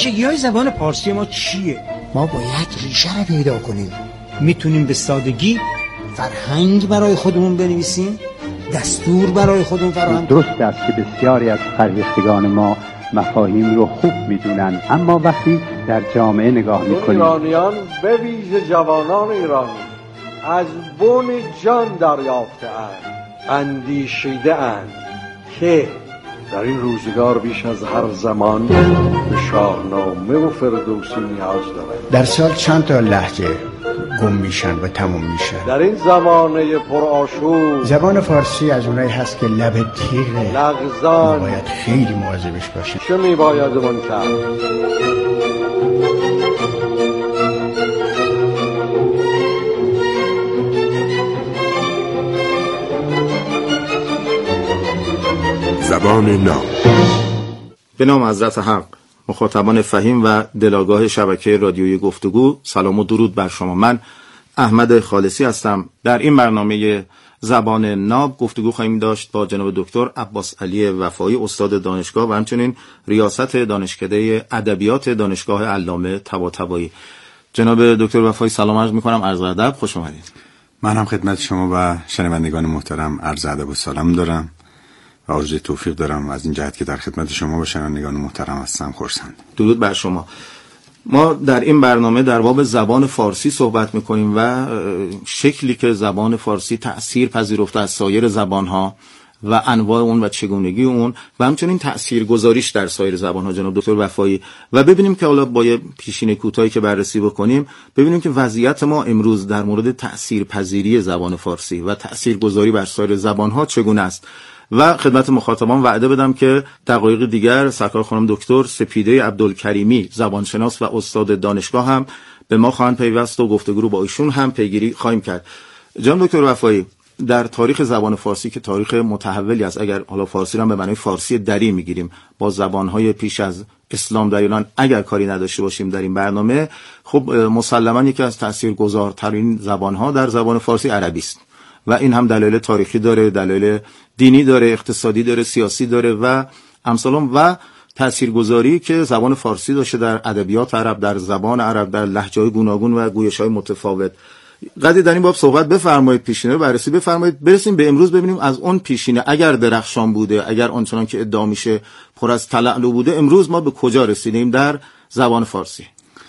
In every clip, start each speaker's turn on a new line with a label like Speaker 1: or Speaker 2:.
Speaker 1: ویژگی‌های زبان فارسی ما چیه؟
Speaker 2: ما باید ریشه رو پیدا کنیم.
Speaker 1: میتونیم به سادگی فرهنگ برای خودمون بنویسیم، دستور برای خودمون فراهم.
Speaker 3: درست است که بسیاری از فرهیختگان ما مفاهیم رو خوب میدونن، اما وقتی در جامعه نگاه میکنیم،
Speaker 4: ایرانیان به ویژه جوانان ایرانی از بن جان دریافته اندیشیده اند که در این روزگار بیش از هر زمان به شاهنامه و فردوسی نیاز دارند.
Speaker 2: در سال چند تا لهجه گم میشن و تموم میشن.
Speaker 4: در این زمانه پرآشوب
Speaker 2: زبان فارسی از اونایی هست که لب تیغه،
Speaker 4: لغزان،
Speaker 2: باید خیلی مواظبش باشیم.
Speaker 4: چه میباید من کرد؟
Speaker 5: زبان ناب.
Speaker 6: به نام حضرت حق. مخاطبان فهیم و دلاگاه شبکه رادیویی گفتگو، سلام و درود بر شما. من احمد خالصی هستم. در این برنامه زبان ناب گفتگو خواهیم داشت با جناب دکتر عباس علی وفایی، استاد دانشگاه و همچنین ریاست دانشکده ادبیات دانشگاه علامه طباطبایی. جناب دکتر وفایی سلام عرض می‌کنم، عرض ادب، خوش آمدید.
Speaker 5: من هم خدمت شما و شنوندگان محترم عرض ادب و سلام دارم و آرزوی توفیق دارم از این جهت که در خدمت شما و شنوندگان محترم هستم. خرسند.
Speaker 6: درود بر شما. ما در این برنامه در باب زبان فارسی صحبت میکنیم و شکلی که زبان فارسی تأثیر پذیرفته از سایر زبانها و انواع اون و چگونگی اون و همچنین تأثیرگذاریش در سایر زبانها جناب دکتر وفایی، و ببینیم که حالا با یه پیشینه کوتاهی که بررسی بکنیم ببینیم که وضعیت ما امروز در مورد تأثیرپذیری زبان فارسی و تأثیرگذاری بر سایر زبانها چگونه است. و خدمت مخاطبان وعده بدم که دقایق دیگر سرکار خانم دکتر سپیده عبدالکریمی، زبانشناس و استاد دانشگاه هم به ما خواهند پیوست و گفتگو رو با ایشون هم پیگیری خواهیم کرد. جناب دکتر وفایی، در تاریخ زبان فارسی که تاریخ متحولی است، اگر حالا فارسی رو هم به معنای فارسی دری میگیریم، با زبانهای پیش از اسلام در ایران اگر کاری نداشته باشیم در این برنامه، خب مسلماً یکی از تاثیرگذارترین زبانها در زبان فارسی عربی است و این هم دلایل تاریخی داره، دلایل دینی داره، اقتصادی داره، سیاسی داره و امثال و تاثیرگذاری که زبان فارسی داشته در ادبیات عرب، در زبان عرب، در لهجه‌های گوناگون و گویش‌های متفاوت. قدری در این باب صحبت بفرمایید، پیشینه رو بررسی بفرمایید، برسیم به امروز ببینیم از اون پیشینه اگر درخشان بوده، اگر آنچنان که ادعا میشه پر از تلألؤ بوده، امروز ما به کجا رسیدیم در زبان فارسی.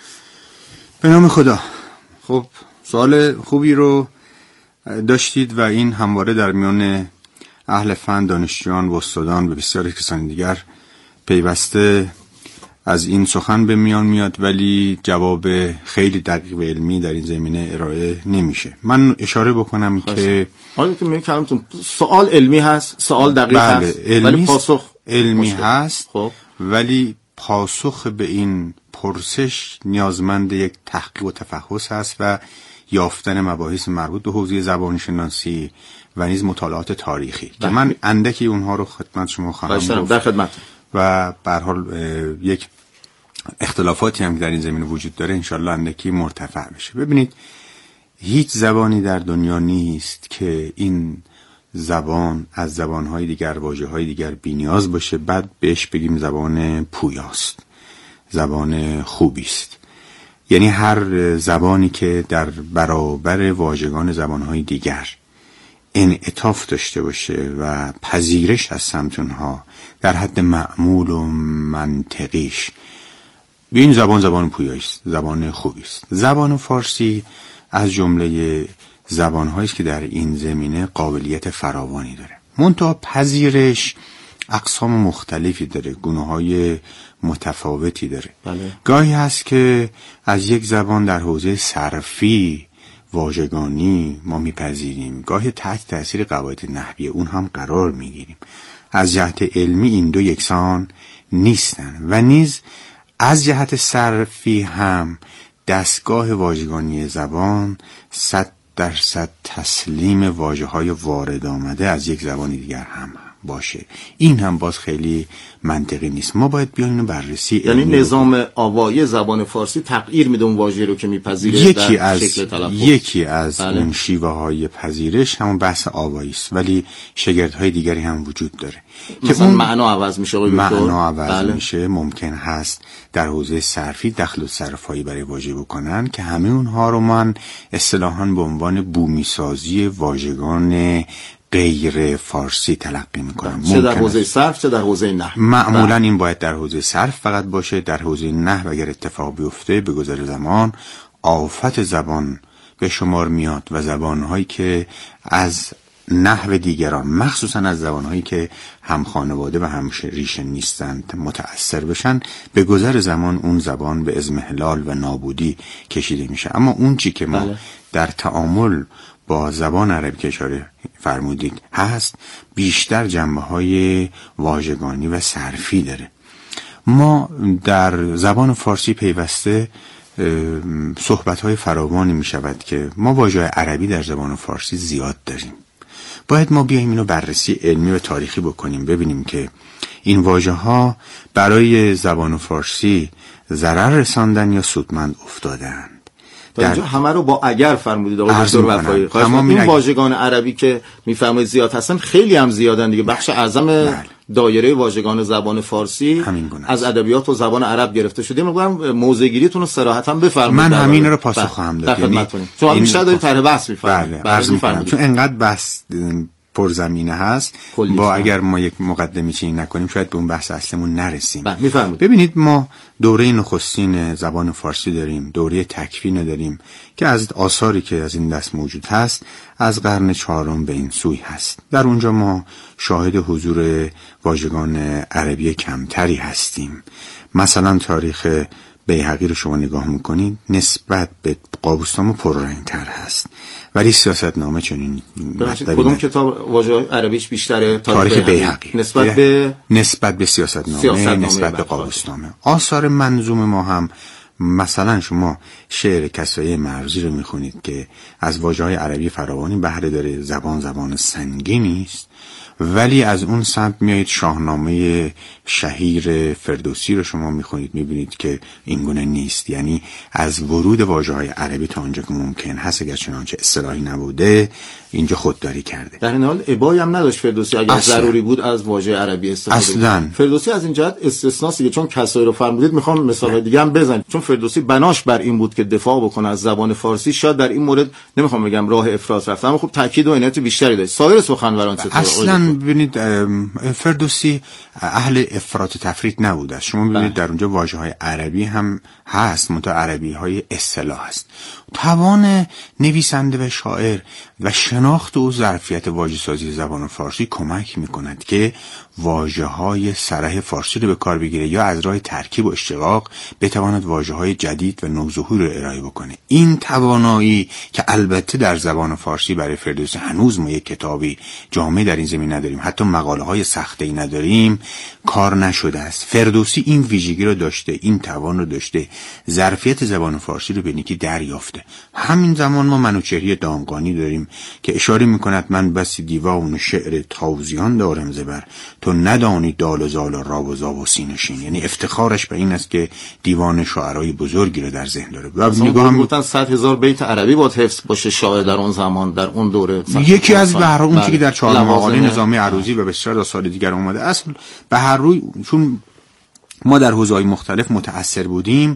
Speaker 5: به نام خدا. خب سوال خوبی رو داشتید و این همواره در میان اهل فن، دانشجویان و استادان و بسیاری کسان دیگر پیوسته از این سخن به میان میاد، ولی جواب خیلی دقیق و علمی در این زمینه ارائه نمیشه. من اشاره بکنم که
Speaker 6: حالا که میگم سوال علمی هست، سوال دقیق هست، ولی پاسخ
Speaker 5: علمی هست.
Speaker 6: خب
Speaker 5: ولی پاسخ به این پرسش نیازمند یک تحقیق و تفحص هست و یافتن مباحث مربوط به حوزه زبانشناسی و نیز مطالعات تاریخی که من اندکی اونها رو خدمت شما خواهم گفت
Speaker 6: در خدمت.
Speaker 5: و به هر حال یک اختلافاتی هم در این زمینه وجود داره انشالله اندکی مرتفع بشه. ببینید، هیچ زبانی در دنیا نیست که این زبان از زبانهای دیگر، واژه‌های دیگر بی‌نیاز باشه بعد بهش بگیم زبان پویاست، زبان خوبی است. یعنی هر زبانی که در برابر واژگان زبانهای دیگر انعطاف داشته باشه و پذیرش از سمت اونها در حد معمول و منطقیش، به این زبان پویایی است، زبان خوبی است. زبان فارسی از جمله زبان‌هایی است که در این زمینه قابلیت فراوانی داره. منتها پذیرش اقسام مختلفی داره، گونه‌های متفاوتی داره.
Speaker 6: بله.
Speaker 5: گاهی هست که از یک زبان در حوزه صرفی، واژگانی ما میپذیریم، گاهی تحت تأثیر قواعد نحوی اون هم قرار میگیریم. از جهت علمی این دو یکسان نیستن و نیز از جهت صرفی هم دستگاه واژگانی زبان 100% تسلیم واژه‌های وارد آمده از یک زبان دیگر هم باشه. این هم باز خیلی منطقی نیست. ما باید بیایم اینو بررسی،
Speaker 6: یعنی نظام آوایی زبان فارسی تغییر میده اون واژه رو که میپذیره
Speaker 5: یکی از اون شیوه های پذیرش همون بحث آوایی است، ولی شگردهای دیگری هم وجود داره
Speaker 6: مثلا معنا عوض میشه.
Speaker 5: معنا عوض میشه. ممکن هست در حوزه صرفی دخل و صرفایی برای واژه بکنن که همه اونها رو من اصطلاحاً به عنوان بومیسازی واژگان غیر فارسی تلقی میکنم.
Speaker 6: چه در حوزه صرف چه در حوزه نحو.
Speaker 5: معمولا این باید در حوزه صرف فقط باشه. در حوزه نحو اگر اتفاق بیفته به گذر زمان آفت زبان به شمار میاد و زبانهایی که از نحو دیگران، مخصوصا از زبانهایی که هم خانواده و هم ریشه نیستند، متأثر بشن، به گذر زمان اون زبان به اضمحلال و نابودی کشیده میشه. اما اون چی که ما در تعامل با زبان عربی که اشاره فرمودید هست، بیشتر جنبه‌های واژگانی و صرفی داره. ما در زبان فارسی پیوسته صحبت‌های فراوانی می‌شود که ما واژه‌های عربی در زبان فارسی زیاد داریم. باید ما بیایم اینو بررسی علمی و تاریخی بکنیم، ببینیم که این واژه‌ها برای زبان فارسی ضرر رساندن یا سودمند افتادن.
Speaker 6: در اینجا همه رو با اگر فرمودید آقای دکتر وفایی. این واژگان عربی که میفرمایید زیاد هستن، خیلی هم زیادن دیگه. بخش اعظم دایره واژگان زبان فارسی از ادبیات و زبان عرب گرفته شده. میگم موضع‌گیریتون رو صراحتاً بفرمایید.
Speaker 5: من همین رو پاسخ خواهم داد.
Speaker 6: یعنی چون بیشتر دارید طرح بحث می‌فرمایید.
Speaker 5: چون انقدر بحث پرزمینه هست، با اگر ما یک مقدمه چینی نکنیم شاید به اون بحث اصلیمون نرسیم. ببینید ما دوره نخستین زبان فارسی داریم، دوره تکوین داریم که از آثاری که از این دست موجود هست از قرن 4 به این سوی هست. در اونجا ما شاهد حضور واژگان عربی کمتری هستیم. مثلا تاریخ بیهقی رو شما نگاه میکنید نسبت به قابوسنامه پررنگ‌تر هست، ولی سیاستنامه چنین.
Speaker 6: کدوم کتاب واژه عربیش بیشتره؟
Speaker 5: تاریخ بیهقی
Speaker 6: نسبت به
Speaker 5: سیاستنامه نسبت به قابوسنامه. آثار منظوم ما هم مثلا شما شعر کسایی مرزی رو میخونید که از واژه‌های عربی فراوانی بهره داره، زبان سنگینی است، ولی از اون سمت میایید شاهنامه شهیر فردوسی رو شما میخونید میبینید که این گونه نیست. یعنی از ورود واژه‌های عربی تا اونجا که ممکن هست، اگر چنانچه اصطلاحی نبوده، اینجا خودداری کرده.
Speaker 6: در این حال ابایی هم نداشت فردوسی اگر ضروری بود از واژه عربی استفاده
Speaker 5: اصلا.
Speaker 6: فردوسی از این جهت استثناست، چون کسایی رو فرمودید میخوام مثال دیگه هم بزنم. چون فردوسی بناش بر این بود که دفاع بکنه از زبان فارسی. شاید در این مورد نمیخوام بگم راه افراط رفت، اما خب تاکید و عنایت بیشتری داشت. سایر سخنوران چطور؟
Speaker 5: اصلا ببینید فردوسی اهل افراط تفرید نبوده. شما ببینید در اونجا واژه‌های عربی هم هست، منتها عربی‌های اصطلاح است. توان نویسنده و شاعر و شناخت و ظرفیت واژه‌سازی زبان فارسی کمک می‌کند که واژه‌های صریح فارسی رو به کار بگیره یا از راه ترکیب و اشتقاق بتواند واژه‌های جدید و نوظهور رو ارائه بکنه. این توانایی که البته در زبان فارسی برای فردوسی هنوز ما یک کتابی جامع در این زمین نداریم، حتی مقاله‌های سخته‌ای نداریم، کار نشده است. فردوسی این ویژگی رو داشته، این توان رو داشته، ظرفیت زبان فارسی رو به نیکی دریافته. همین زمان ما منوچهری دامغانی داریم که اشاره می‌کند من بسی دیوان شعر تازیان دارم زبر، تو ندانی دال و زال و را و زا و سین و شین. یعنی افتخارش به این است که دیوان شاعرای بزرگی رو در ذهن داره. و
Speaker 6: نگاه گفتن 100,000 بیت عربی باید حفظ باشه شاعر در اون زمان، در اون دوره.
Speaker 5: یکی از بهرون چیزی که در 4 مقاله نظامی عروضی و بسیار داستان دیگر اومده اصل به هر روی، چون ما در حوزه‌های مختلف متأثر بودیم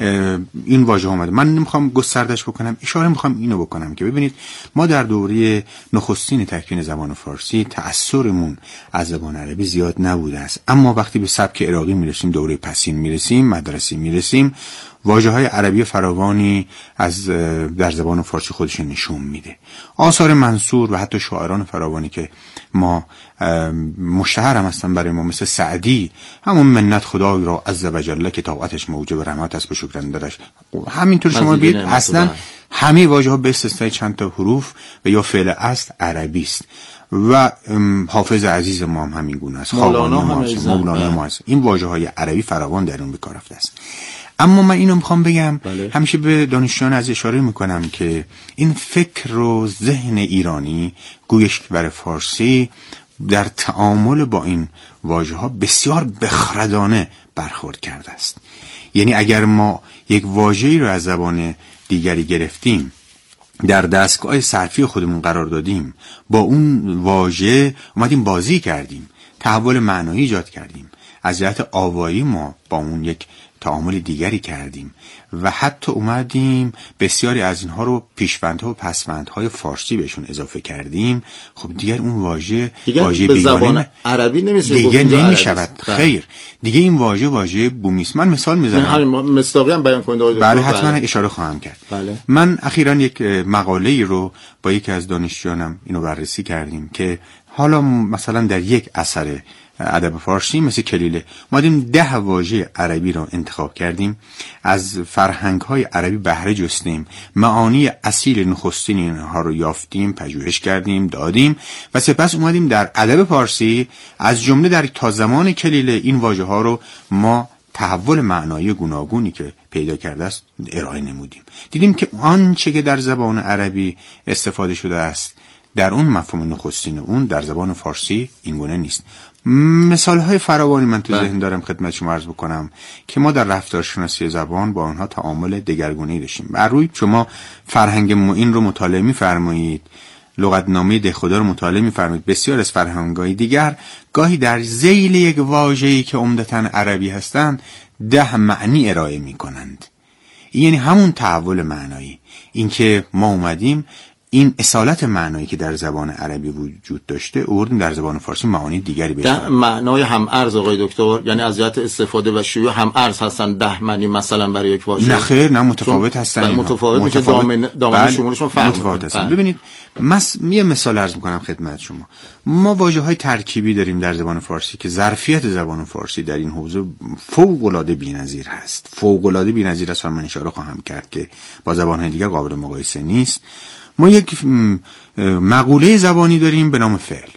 Speaker 5: این واژه اومده. من نمیخوام گستردش بکنم، اشاره میخوام اینو بکنم که ببینید ما در دوره نخستین تکوین زبان فارسی تأثرمون از زبان عربی زیاد نبوده است، اما وقتی به سبک عراقی میرسیم، دوره پسین میرسیم، مدرسی میرسیم، واژه‌های عربی فراوانی از در زبان فارسی خودش نشون میده. آثار منصور و حتی شاعران فراوانی که ما مشتهر هم هستن برای ما، مثل سعدی، همون منت خدای را عز و جل که طاعتش موجب رحمت است به شکرندرش. همینطور شما ببینید اصلا همه واژه‌ها به استثنای چند تا حروف و یا فعل اصل عربی است. و حافظ عزیز ما هم همین گونه است، مولانا ما هست. این واژه‌های عربی فراوان در اون به کار رفته است. اما من اینو میخوام بگم، همیشه به دانشجویان از اشاره میکنم که این فکر و ذهن ایرانی، گویش بر فارسی در تعامل با این واژه‌ها بسیار بخردانه برخورد کرده است. یعنی اگر ما یک واژه‌ای رو از زبان دیگری گرفتیم، در دستگاه صرفی خودمون قرار دادیم، با اون واژه اومدیم بازی کردیم، تحول معنایی ایجاد کردیم، از جهت آوایی ما با اون یک تعامل دیگری کردیم و حتی اومدیم بسیاری از اینها رو پیشوندها و پسوندهای فارسی بهشون اضافه کردیم، خب دیگر اون واژه
Speaker 6: به زبان عربی
Speaker 5: دیگه نمیشود. خیر، دیگه این واژه بومی است. من مثال میزنم،
Speaker 6: همین مصداقی هم بیان کنید.
Speaker 5: بله حتما اشاره خواهم کرد.
Speaker 6: بله.
Speaker 5: من اخیراً یک مقاله‌ای رو با یکی از دانشجویانم اینو بررسی کردیم که حالا مثلا در یک اثر ادب فارسی مثل کلیله مادیم 10 واژه عربی رو انتخاب کردیم، از فرهنگ‌های عربی بهره جستیم، معانی اصیل نخستین اینها رو یافتیم، پژوهش کردیم، دادیم و سپس اومدیم در ادب فارسی از جمله در تا زمان کلیله این واژه‌ها رو ما تحول معنایی گوناگونی که پیدا کرده است ارائه نمودیم. دیدیم که آنچه که در زبان عربی استفاده شده است در اون مفهوم نخستین اون در زبان فارسی این گونه نیست. مثال‌های فراوانی من تو ذهن دارم خدمت شما عرض بکنم که ما در رفتارشناسی زبان با آنها تعامل دگرگونه‌ای داشتیم. بر روی شما فرهنگ معین رو مطالعه می‌فرمایید، لغتنامه دهخدا رو مطالعه می‌فرمایید، بسیار از فرهنگ‌های دیگر گاهی در ذیل یک واژه‌ای که عمدتاً عربی هستند 10 معنی ارائه می‌کنند. یعنی همون تحول معنایی، اینکه ما اومدیم این اصالت معنایی که در زبان عربی وجود داشته آوردیم در زبان فارسی معانی دیگری بشه.
Speaker 6: معنای هم ارز آقای دکتر، یعنی از جهت استفاده و شیوع هم ارز هستن 10 معنی مثلا برای یک واژه؟
Speaker 5: نه خیر، نه متفاوت هستن.
Speaker 6: متفاوت میشه، دامنه شمولشون فرق
Speaker 5: متفاوت هستن. ببینید یه مثال عرض میکنم خدمت شما. ما واژه‌های ترکیبی داریم در زبان فارسی که ظرفیت زبان فارسی در این حوزه فوق‌العاده بی‌نظیر هست. فوق‌العاده بی‌نظیر است. من اشاره خواهم کرد که با زبان‌های دیگر قابل مقایسه نیست. ما یک مقوله زبانی داریم به نام فعل.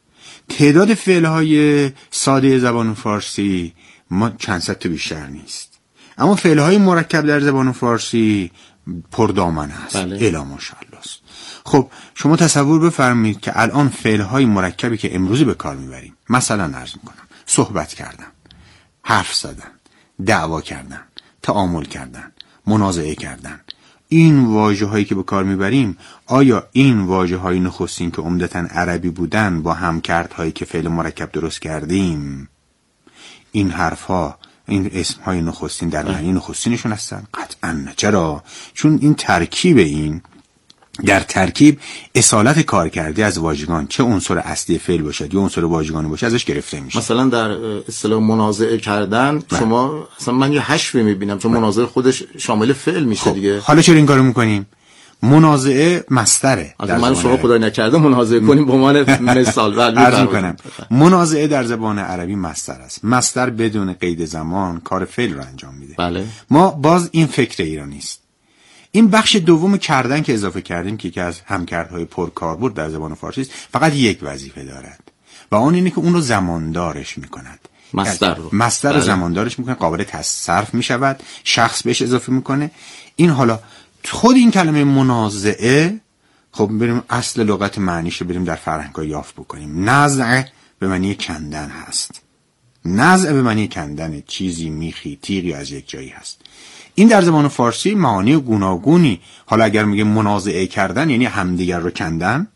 Speaker 5: تعداد فعل‌های ساده زبان فارسی ما چند صد تا بیشتر نیست، اما فعل‌های مرکب در زبان فارسی پردامن هست.
Speaker 6: بله.
Speaker 5: الا ماشاءالله است. خب شما تصور بفرمایید که الان فعل‌های مرکبی که امروزی به کار میبریم، مثلا عرض میکنم صحبت کردن، حرف زدن، دعوا کردن، تعامل کردن، منازعه کردن، این واژه‌هایی که به کار میبریم، آیا این واژه‌های نخستین که عمدتاً عربی بودن با همکردهایی که فعل مرکب درست کردیم، این حرف‌ها، این اسم‌های نخستین در معنی نخستینشون هستن؟ قطعاً نه. چرا؟ چون این ترکیب، این در ترکیب اصالت کار کرده از واژگان، چه عنصر اصلی فعل باشد یا عنصر واژگانی باشه، ازش گرفته میشه.
Speaker 6: مثلا در اصطلاح منازعه کردن شما مثلا من یه حشوی میبینم چون منازعه خودش شامل فعل میشه دیگه.
Speaker 5: حالا چرا این کارو میکنیم؟ منازعه مصدره.
Speaker 6: من شما خدای نکرده منازعه کنیم به عنوان مثال
Speaker 5: عرض میکنم. منازعه در زبان عربی مصدر است. مصدر بدون قید زمان کار فعل رو انجام میده.
Speaker 6: بله.
Speaker 5: ما باز این فکر ایرانی است. این بخش دوم کردن که اضافه کردیم که یکی از همکردهای پرکاربرد در زبان فارسی است، فقط یک وظیفه دارد و اون اینه که اون رو زماندارش میکند. مصدر رو زماندارش میکنه، قابل صرف میشود، شخص بهش اضافه میکنه. این حالا خود این کلمه منازعه، خب بریم اصل لغت معنیش رو بریم در فرهنگ‌ها یافت بکنیم. نزع به معنی کندن هست. نزع به معنی کندن چیزی، میخی، تیغی از یک جایی هست. این در زبان فارسی معانی گوناگونی، حالا اگر میگه منازعه کردن یعنی همدیگر رو کندن،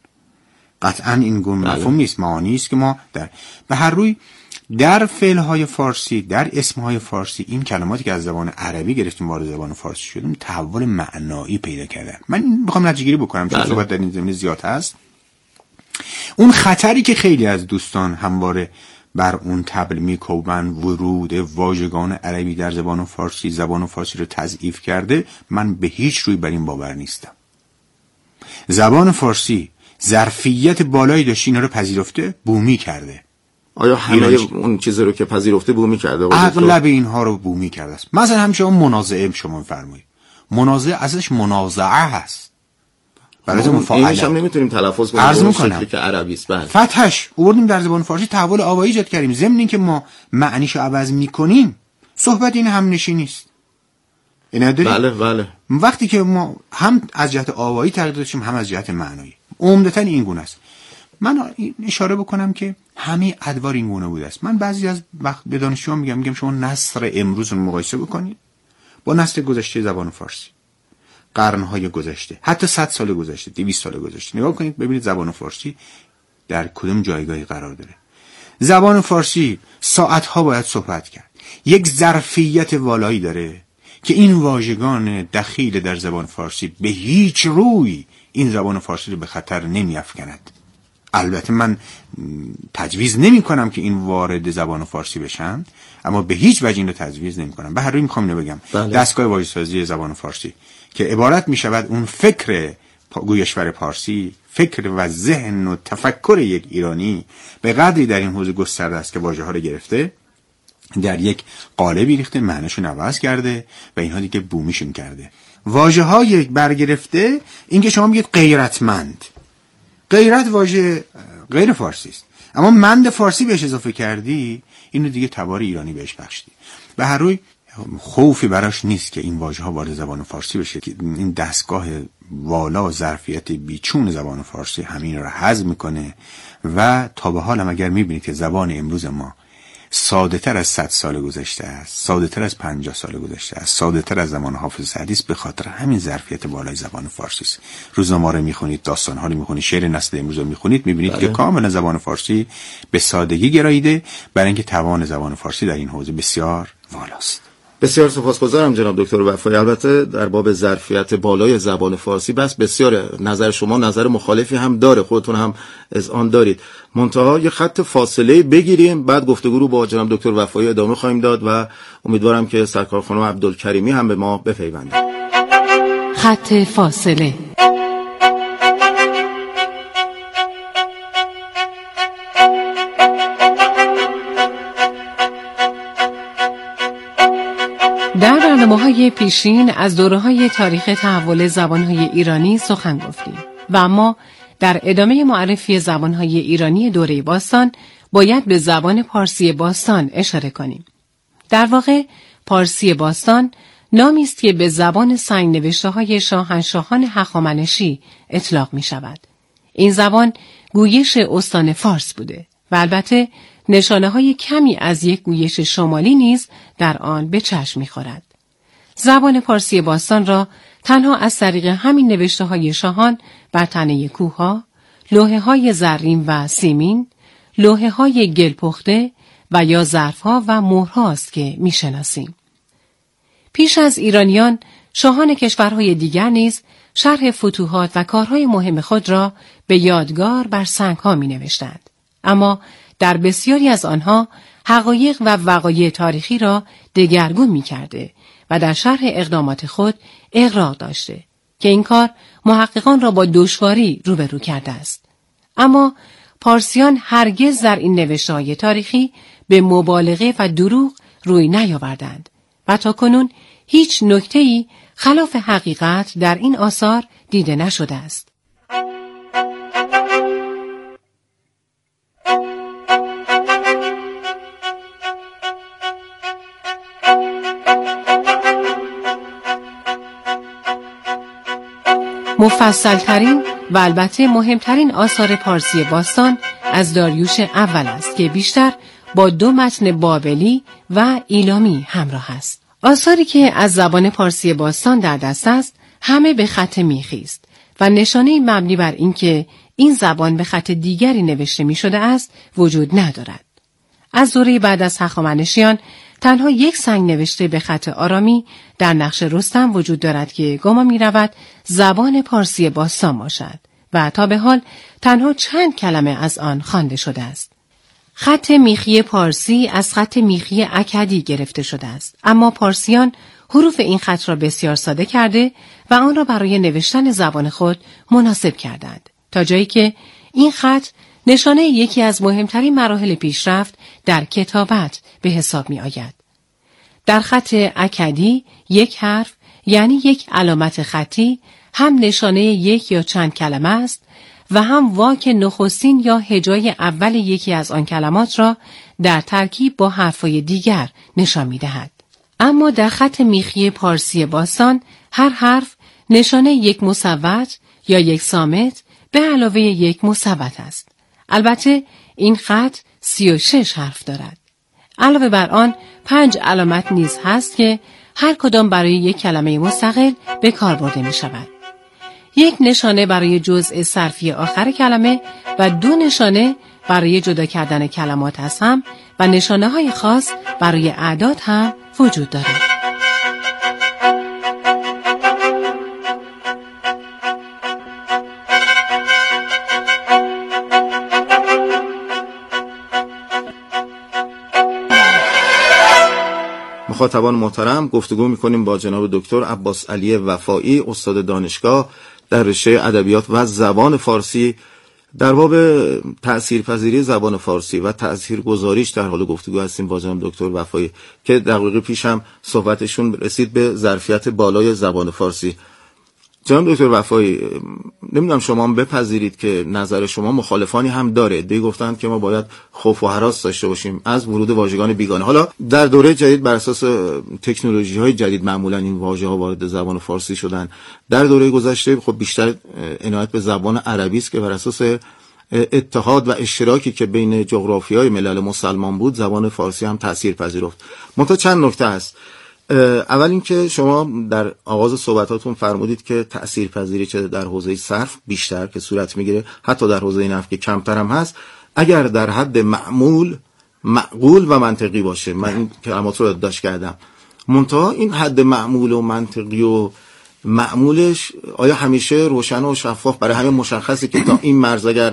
Speaker 5: قطعا این گونه مفهوم نیست. معانی است که ما به هر روی در فعل‌های فارسی، در اسم‌های فارسی، این کلماتی که از زبان عربی گرفتیم وارد زبان فارسی شدیم تحول معنایی پیدا کردن. من میخوام نتیجه‌گیری بکنم چون صحبت در این زمینه زیاد هست. اون خطری که خیلی از دوستان همواره بر اون طبل میکوبن، ورود واژگان عربی در زبان فارسی رو تضعیف کرده، من به هیچ روی بر این باور نیستم. زبان فارسی ظرفیت بالایی داشت اینا رو پذیرفته، بومی کرده.
Speaker 6: آیا همه اون چیزی رو که پذیرفته بومی کرده؟
Speaker 5: اغلب اینها رو بومی کرده است. مثلا همچنان منازعه شما فرمایید، منازعه ازش منازعه هست، برای
Speaker 6: اینش هم نمیتونیم تلفظ کنیم به شکلی که عربی است. بله.
Speaker 5: فتحش آوردیم در زبان فارسی، تحول آوایی ایجاد کردیم. ضمن اینکه ما معنیشو عوض میکنیم، صحبت این هم نشینی است. اینا داریم.
Speaker 6: بله بله.
Speaker 5: وقتی که ما هم از جهت آوایی تغییر دادیم هم از جهت معنایی، عمدتاً این گونه است. من اشاره بکنم که همه ادوار این گونه بوده است. من بعضی از وقت به دانشجویان میگم شما نثر امروز رو مقایسه بکنید با نسل گذشته زبان فارسی، قرن‌های گذشته، حتی 100 سال گذشته، 200 سال گذشته. نگاه کنید ببینید زبان فارسی در کدوم جایگاهی قرار داره. زبان فارسی ساعت‌ها باید صحبت کرد. یک ظرفیت والایی داره که این واژگان دخیل در زبان فارسی به هیچ روی این زبان فارسی رو به خطر نمی‌افکند. البته من تجویز نمی کنم که این وارد زبان فارسی بشن، اما به هیچ وجه این رو تجویز نمی کنم. به هر روی میخوام اینو بگم دستگاه واژه‌سازی زبان فارسی که عبارت می شود اون فکر گویشور پارسی، فکر و ذهن و تفکر یک ایرانی به قدری در این حوزه گسترده است که واژه ها رو گرفته، در یک قالبی ریخته، معنیشون عوض کرده و اینها دیگه بومیشون کرده. واژه های برگرفته، این که شما میگید غیرتمند، غیرت واژه غیر فارسی است، اما مند فارسی بهش اضافه کردی، اینو دیگه تبار ایرانی بهش بخشیدی. به هر روی خوفی براش نیست که این واژه ها وارد زبان فارسی بشه که این دستگاه والا و ظرفیت بیچون زبان فارسی همین رو هضم میکنه. و تا به حال هم اگر میبینید که زبان امروز ما ساده تر از 100 سال گذشته است، ساده تر از 50 سال گذشته است، ساده تر از زمان حافظ سعدی است، به خاطر همین ظرفیت بالای زبان فارسی است. روزنامه رو میخونید، داستان ها رو میخونید، شعر نسل امروز رو میخونید، میبینید که کاملا زبان فارسی به سادگی گراییده، برای اینکه توان زبان فارسی در این حوزه بسیار والاست.
Speaker 6: بسیار سپاسگزارم جناب دکتر وفایی. البته در باب ظرفیت بالای زبان فارسی بس بسیار نظر شما نظر مخالفی هم داره، خودتون هم اذعان دارید. منتها یه خط فاصله بگیریم، بعد گفتگو رو با جناب دکتر وفایی ادامه خواهیم داد و امیدوارم که سرکار خانم عبدالکریمی هم به ما بپیوندند.
Speaker 7: خط فاصله. در برنامه‌های پیشین از دوره‌های تاریخ تحول زبان‌های ایرانی سخن گفتیم و اما در ادامه معرفی زبان‌های ایرانی دوره باستان باید به زبان پارسی باستان اشاره کنیم. در واقع پارسی باستان نامی است که به زبان سنگ نوشته‌های شاهنشاهان هخامنشی اطلاق می‌شود. این زبان گویش استان فارس بوده و البته نشانه‌های کمی از یک گویش شمالی نیز در آن به چشم می‌خورد. زبان پارسی باستان را تنها از طریق همین نوشته‌های شاهان بر تنه کوه‌ها، لوحه‌های زرین و سیمین، لوحه‌های گل پخته و یا ظرف‌ها و مهرهاست که می‌شناسیم. پیش از ایرانیان، شاهان کشورهای دیگر نیز شرح فتوحات و کارهای مهم خود را به یادگار بر سنگ‌ها می‌نوشتند. اما در بسیاری از آنها حقایق و وقایع تاریخی را دگرگون می‌کرده و در شرح اقدامات خود اغراق داشته که این کار محققان را با دشواری روبرو کرده است. اما پارسیان هرگز در این نوشته‌های تاریخی به مبالغه و دروغ روی نیاوردند و تاکنون هیچ نکته‌ای خلاف حقیقت در این آثار دیده نشده است. مفصل‌ترین و البته مهمترین آثار پارسی باستان از داریوش اول است که بیشتر با 2 متن بابلی و ایلامی همراه است. آثاری که از زبان پارسی باستان در دست است همه به خط میخی است و نشانه مبنی بر اینکه این زبان به خط دیگری نوشته می شده است وجود ندارد. از دوره بعد از هخامنشیان تنها یک سنگ نوشته به خط آرامی در نقش رستم وجود دارد که گمان می رود زبان پارسی باستان باشد و تا به حال تنها چند کلمه از آن خوانده شده است. خط میخی پارسی از خط میخی اکدی گرفته شده است، اما پارسیان حروف این خط را بسیار ساده کرده و آن را برای نوشتن زبان خود مناسب کردند، تا جایی که این خط نشانه یکی از مهمترین مراحل پیشرفت در کتابت به حساب می آید. در خط اکدی یک حرف یعنی یک علامت خطی هم نشانه یک یا چند کلمه است و هم واک نخستین یا هجای اول یکی از آن کلمات را در ترکیب با حرفهای دیگر نشان می دهد. اما در خط میخی پارسی باستان هر حرف نشانه یک مصوت یا یک صامت به علاوه یک مصوت است. البته این خط 36 حرف دارد. علاوه بر آن 5 علامت نیز هست که هر کدام برای یک کلمه مستقل به کار برده می شود. یک نشانه برای جزء صرفی آخر کلمه و 2 نشانه برای جدا کردن کلمات از هم و نشانه های خاص برای اعداد هم وجود دارد.
Speaker 6: مخاطبان محترم، گفتگو می‌کنیم با جناب دکتر عباس علی وفایی، استاد دانشگاه در رشته ادبیات و زبان فارسی، در باب تأثیرپذیری زبان فارسی و تأثیرگذاریش در حال گفتگو هستیم با جناب دکتر وفایی که دقیقه پیش هم صحبتشون رسید به ظرفیت بالای زبان فارسی. جناب دکتر وفایی، نمیدونم شما هم بپذیرید که نظر شما مخالفانی هم داره. دی گفتن که ما باید خوف و هراس داشته باشیم از ورود واژگان بیگانه. حالا در دوره جدید بر اساس تکنولوژی‌های جدید معمولا این واژه‌ها وارد زبان فارسی شدن. در دوره گذشته خب بیشتر عنایت به زبان عربی است که بر اساس اتحاد و اشتراکی که بین جغرافیای ملل مسلمان بود، زبان فارسی هم تأثیر پذیرفت. منتها چند نکته هست. اول اینکه شما در آغاز صحبتاتون فرمودید که تأثیرپذیری چه در حوزه صرف بیشتر که صورت میگیره، حتی در حوزه نحو که کمتر هم هست، اگر در حد معقول و منطقی باشه. من این کلمات رو یادداشت کردم. منتها این حد معمول و منطقی و معمولش آیا همیشه روشن و شفاف برای همه مشخصه که تا این مرز اگر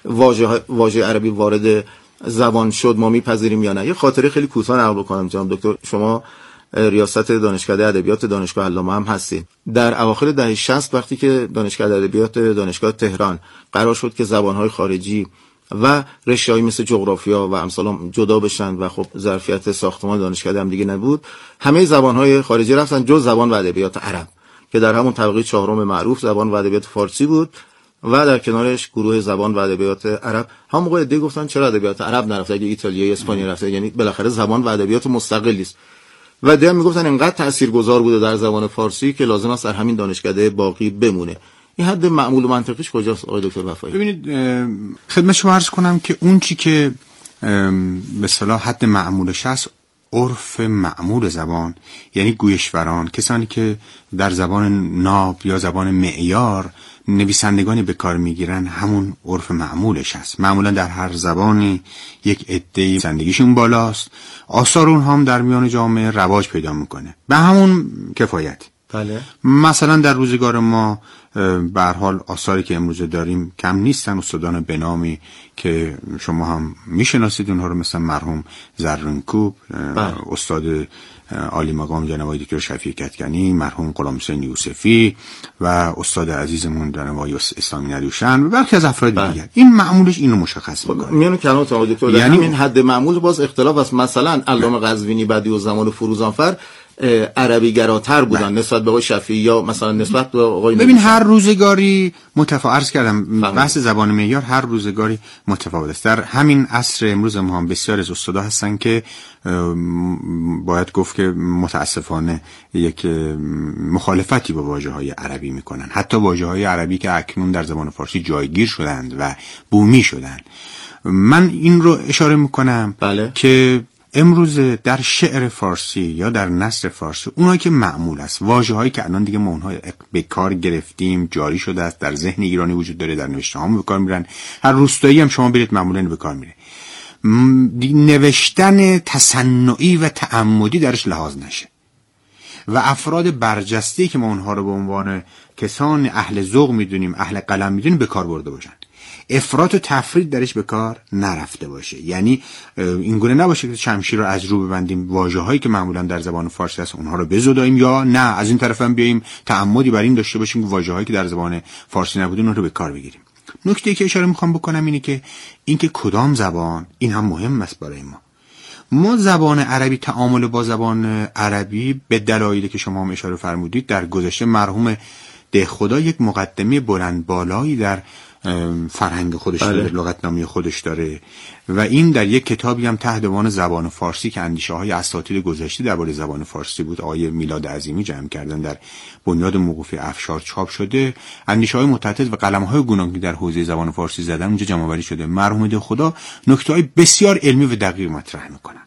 Speaker 6: واژه عربی وارد زبان شد ما میپذیریم یا نه؟ یه خاطره خیلی کوتاه نقل بکنم جناب دکتر. شما ریاست دانشکده ادبیات دانشگاه علامه هم هستید. در اواخر دهه 60 وقتی که دانشکده ادبیات دانشگاه تهران قرار شد که زبانهای خارجی و رشته‌ای مثل جغرافیا و امثال جدا بشن و خب ظرفیت ساختمان دانشکده هم دیگه نبود، همه زبانهای خارجی رفتن جز زبان و ادبیات عرب که در همون طبقه 4 معروف زبان و ادبیات فارسی بود و در کنارش گروه زبان و ادبیات عرب. هم موقع عده گفتن چرا ادبیات عرب نرفته، اگه ایتالیایی اسپانیایی رفته، یعنی بالاخره زبان و ادبیات مستقلی است. و دیگه میگفتن اینقدر تاثیرگذار بوده در زبان فارسی که لازم است در همین دانشکده باقی بمونه. این حد معمول و منطقیش کجاست آقای دکتر وفایی؟
Speaker 5: ببینید خدمت شما عرض کنم که اون چی که به اصطلاح حد معمولش هست عرف معمول زبان، یعنی گویشوران، کسانی که در زبان ناب یا زبان معیار نویسندگانی به کار میگیرن، همون عرف معمولش هست. معمولا در هر زبانی یک عده زندگیشون بالاست، آثار اونها هم در میان جامعه رواج پیدا میکنه به همون کفایت.
Speaker 6: بله.
Speaker 5: مثلا در روزگار ما به هر حال آثاری که امروز داریم کم نیستن. استادان به نامی که شما هم میشناسید اونها رو، مثلا مرحوم زرینکوب، استاد عالی مقام جناب دکتر شفیع کدکنی، مرحوم غلام حسین یوسفی و استاد عزیزمون جناب اسلامی ندوشن و برخی از افراد دیگر. این معمولش اینو مشخص می‌کنه.
Speaker 6: میانو کلمات آقای دکتر یعنی این حد معمول باز اختلاف است. مثلا علامه قزوینی بدیعالزمان و فروزانفر عربی گراتر بودن نسبت به آقای شفیعی یا مثلا نسبت به آقای
Speaker 5: ببین هر روزگاری عرض کردم بحث زبان معیار هر روزگاری متفاوت است. در همین عصر امروز ما هم بسیار از استادا هستن که باید گفت که متاسفانه یک مخالفتی با واژه‌های عربی میکنن، حتی واژه‌های عربی که اکنون در زبان فارسی جایگیر شدند و بومی شدند. من این رو اشاره میکنم که امروز در شعر فارسی یا در نثر فارسی اونایی که معمول است، واژه‌هایی که الان دیگه ما اونها به کار گرفتیم، جاری شده است، در ذهن ایرانی وجود داره، در نوشته‌هامون به کار میرن. هر روستایی هم شما برید معمولاً به کار میره. نوشتن تصنعی و تعمدی درش لحاظ نشه و افراد برجسته‌ای که ما اونها رو به عنوان کسان اهل ذوق میدونیم، اهل قلم میدونیم، به کار برده باشن. افراط و تفرید درش به کار نرفته باشه. یعنی اینگونه نباشه که شمشیر رو از رو ببندیم، واژه‌هایی که معمولا در زبان فارسی هست اونها رو بزداییم، یا نه از این طرف هم بیاییم تعمدی بر این داشته باشیم که واژه‌هایی که در زبان فارسی نبوده اونها رو به کار بگیریم. نکته‌ای که اشاره می‌خوام بکنم اینه که اینکه کدام زبان، این هم مهم است برای ما زبان عربی، تعامل با زبان عربی به دلایلی که شما هم اشاره فرمودید در گذشته مرحوم دهخدا یک مقدمه بلند بالایی در فرهنگ خودش داره، لغتنامه خودش داره و این در یک کتابی هم تحت عنوان زبان فارسی که اندیشه های اساطیر گذشته درباره زبان فارسی بود، آقای میلاد عظیمی جمع کردن، در بنیاد موقوفه افشار چاپ شده. اندیشه های متعدد و قلم های گوناگونی در حوزه زبان فارسی زدن اونجا جمع آوری شده. مرحوم ده خدا نکته های بسیار علمی و دقیق مطرح میکنن.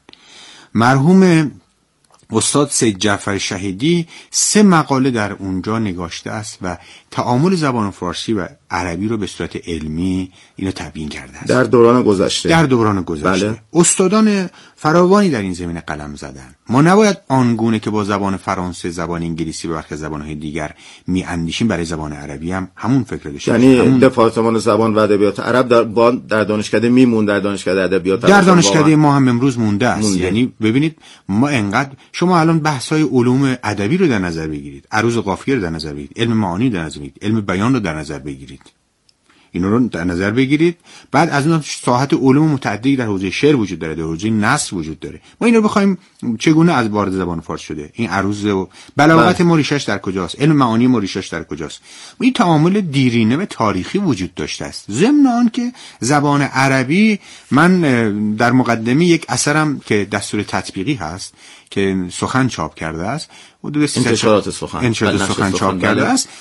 Speaker 5: مرحوم استاد سید جعفر شهیدی 3 مقاله در اونجا نگاشته است و تعامل زبان فارسی و عربی رو به صورت علمی اینو تبیین کرده است در دوران گذشته. بله. استادان فراوانی در این زمینه قلم زدن. ما نباید آنگونه که با زبان فرانسه، زبان انگلیسی و برخی زبان‌های دیگر می‌اندیشیم برای زبان عربی هم همون فکر داشته باشیم.
Speaker 6: یعنی دپارتمان زبان و ادبیات عرب در دانشکده میمون، در دانشکده ادبیات
Speaker 5: در دانشکده ما هم امروز مونده است. یعنی ببینید ما انقدر، شما الان بحث‌های علوم ادبی رو در نظر بگیرید، عروض قافیه رو در نظر بگیرید، علم معانی در نظر بگیرید، علم بیان رو در نظر بگیرید، اینا رو در نظر بگیرید. بعد از اون ساحت علوم متعددی در حوزه شعر وجود داره، در حوزه نثر وجود داره. ما اینا رو بخوایم چگونه از وارد زبان فارسی شده، این عروض و بلاغت ما ریشش در کجاست، علم معانی ما ریشش در کجاست، این تعامل دیرینه و تاریخی وجود داشته است. ضمن آن که زبان عربی، من در مقدمه یک اثرم که دستور تطبیقی هست که سخن چاپ کرده است،
Speaker 6: انتشارات سخن
Speaker 5: چاپ کرده است،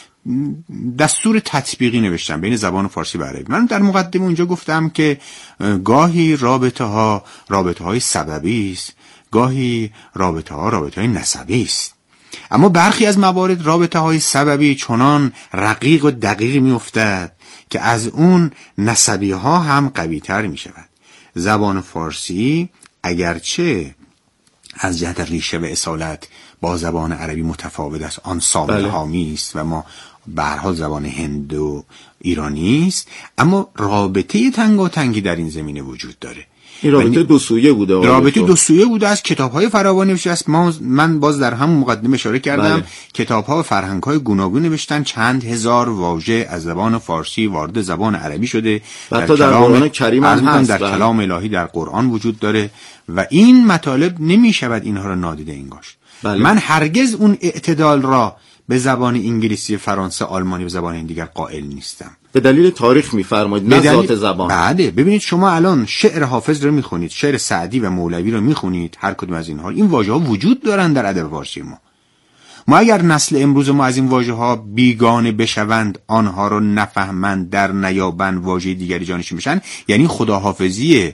Speaker 5: دستور تطبیقی نوشتم بین زبان فارسی و عربی. من در مقدمه اونجا گفتم که گاهی رابطه های سببی است، گاهی رابطه های نسبی است، اما برخی از موارد رابطه های سببی چنان رقیق و دقیق می افتد که از اون نسبی ها هم قوی تر می شود. زبان فارسی اگرچه از جهت ریشه و اصالت با زبان عربی متفاوت است، آن سامل حامی است و ما به هر حال زبان هندو ایرانی است، اما رابطه تنگاتنگی در این زمینه وجود داره.
Speaker 6: این رابطه دو سویه بوده.
Speaker 5: رابطه دو سویه بوده است. کتاب‌های فراوان نوشته است. من باز در همون مقدمه اشاره کردم، کتاب‌ها و فرهنگ‌های گوناگون نوشتن، چند هزار واژه از زبان فارسی وارد زبان عربی شده.
Speaker 6: در قرآن کریم هم هست،
Speaker 5: در کلام الهی در قرآن وجود داره و این مطالب نمی‌شود اینها را نادیده انگاشت. من هرگز اون اعتدال را به زبان انگلیسی، فرانسه، آلمانی و زبان دیگر قائل نیستم.
Speaker 6: به دلیل تاریخ می‌فرمایید، نه ذات زبان.
Speaker 5: بله، ببینید شما الان شعر حافظ رو می‌خونید، شعر سعدی و مولوی رو می‌خونید، هر کدوم از اینها این واژه‌ها وجود دارن در ادب فارسی ما اگر نسل امروز ما از این واژه‌ها بیگانه بشوند، آنها رو نفهمند، در نیابند، واژه دیگری جانشین بشن، یعنی خداحافظی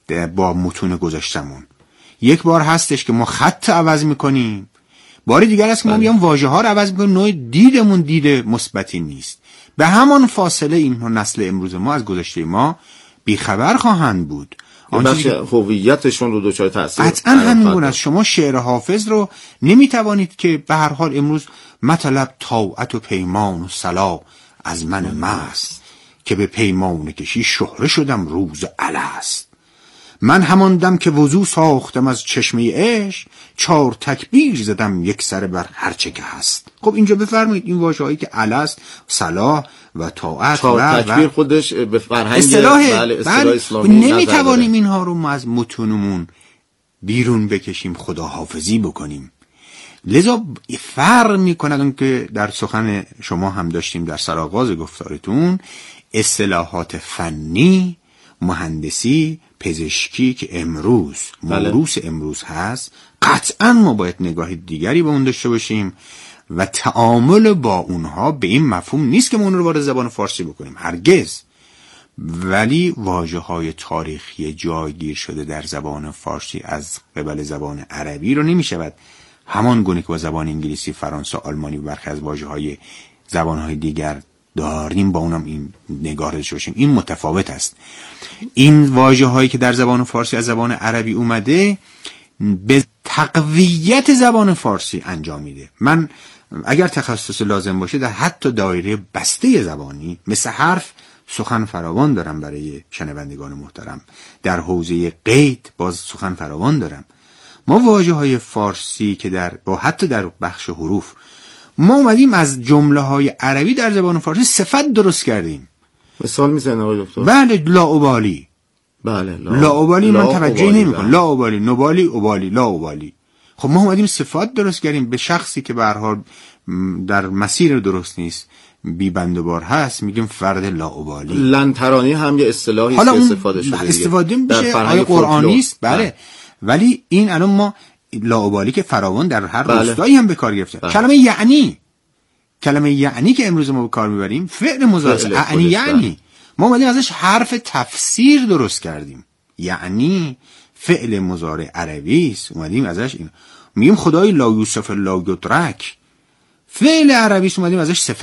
Speaker 5: با متون گذشتمون. یک بار هستش که ما خط عوض می‌کنیم، بار دیگر است که ما میام واژه‌ها رو عوض می‌کنیم، نوع دیدمون دید مثبتی نیست. به همان فاصله این نسل امروز ما از گذشته ما بیخبر خواهند بود.
Speaker 6: بخش هویتشون رو دچار تاثیر
Speaker 5: قطعاً همین گونه است. شما شعر حافظ رو نمیتوانید که به هر حال امروز مطلب طاعت و پیمان و صلا از من مست، که به پیمان کشی شهره شدم روز الست. من همان دم که وضو ساختم از چشمه عشق، 4 تکبیر زدم یک سر بر هر چه که هست. خب اینجا بفرمایید این واژه‌هایی که الست، صلاح و طاعت و
Speaker 6: تکبیر خودش به فرهنگ
Speaker 5: اصطلاح
Speaker 6: اسلامی
Speaker 5: نمیتوانیم اینها رو ما از متونمون بیرون بکشیم، خداحافظی بکنیم. لذا فرق میکند اون که در سخن شما هم داشتیم در سرآغاز گفتارتون، اصطلاحات فنی، مهندسی، پزشکی که امروز موروث امروز هست، قطعا ما باید نگاه دیگری به اون داشته باشیم و تعامل با اونها به این مفهوم نیست که ما اون رو وارد زبان فارسی بکنیم، هرگز. ولی واژه‌های تاریخی جایگیر شده در زبان فارسی از قبل زبان عربی رو نمی‌شود همان گونه که با زبان انگلیسی، فرانسه، آلمانی و برخی از واژه‌های زبان‌های دیگر داریم با اونم این نگاه داشته باشیم. این متفاوت است. این واژه‌هایی که در زبان فارسی از زبان عربی اومده به تقویت زبان فارسی انجام میده. من اگر تخصص لازم باشه در حتی دایره بسته زبانی مثل حرف سخن فراوان دارم برای شنوندگان محترم، در حوزه قید باز سخن فراوان دارم. ما واژه‌های فارسی که حتی در بخش حروف ما اومدیم از جمله‌های عربی در زبان فارسی صفت درست کردیم.
Speaker 6: مثال میزنه آقای دکتر؟
Speaker 5: بله، لاابالی.
Speaker 6: بله،
Speaker 5: لاابالی من توجه نمی‌کنم. لاابالی، نوبالی، اوبالی، لاابالی. خب ما اومدیم صفات درست کردیم به شخصی که به هر حال در مسیر درست نیست، بی بند و بار هست میگیم فرد لاابالی.
Speaker 6: لنترانی هم یه اصطلاحی است که استفاده شده
Speaker 5: استفاده میشه، آیه قرآنی است. بله. ولی این الان ما لاابالی که فراوان در هر روستایی هم به کار گرفته. کلمه یعنی که امروز ما به کار میبریم فعل مضارع یعنی ما اومدیم ازش حرف تفسیر درست کردیم. یعنی فعل مضارع عربی است، اومدیم ازش این میگیم خدای لا یوسف لا یدرک، فعل عربی است، اومدیم ازش صفت